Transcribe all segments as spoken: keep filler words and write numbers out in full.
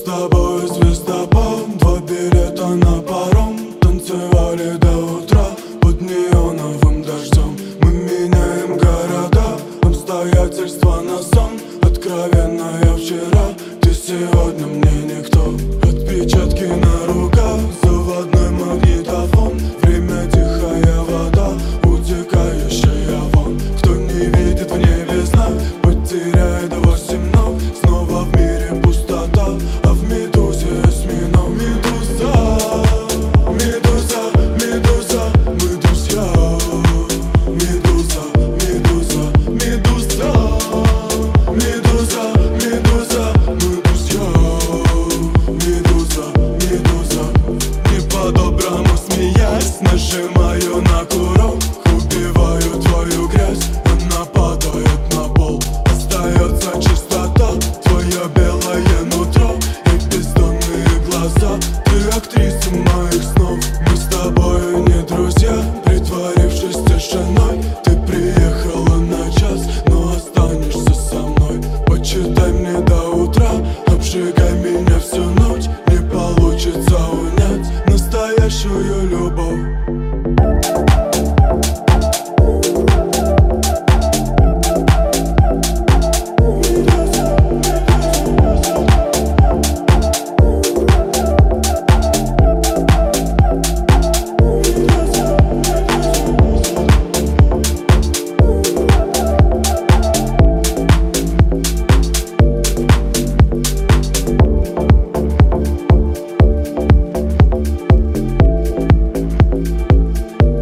тобой звездопад, два билета на паром. Танцевали до утра под неоновым дождем. Мы меняем города, обстоятельства на сон. Откровенно я вчера, ты сегодня мне никто. Отпечатки на руках, заводной магнитофон. Время тихая вода, утекающая вон. Кто не видит в небе знак, потеряет восемь ног. Снова в мире пустота, а в медузе осьминог. Медуза, медуза, медуза, мы друзья. Медуза, медуза, медуза, медуза, медуза, мы друзья. Медуза, медуза, не по-доброму смеясь, нажимаю на курок. Убиваю твою грязь, она падает на пол. Остается чистота, твое белое нутро и бездонные глаза. Ты актриса моих снов, мы с тобою не друзья. Притворившись тишиной, ты приехала на час, но останешься со мной. Почитай мне до утра, обжигай меня всю ночь. Не получится унять настоящую любовь.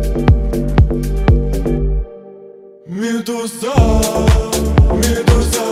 Медуза, медуза.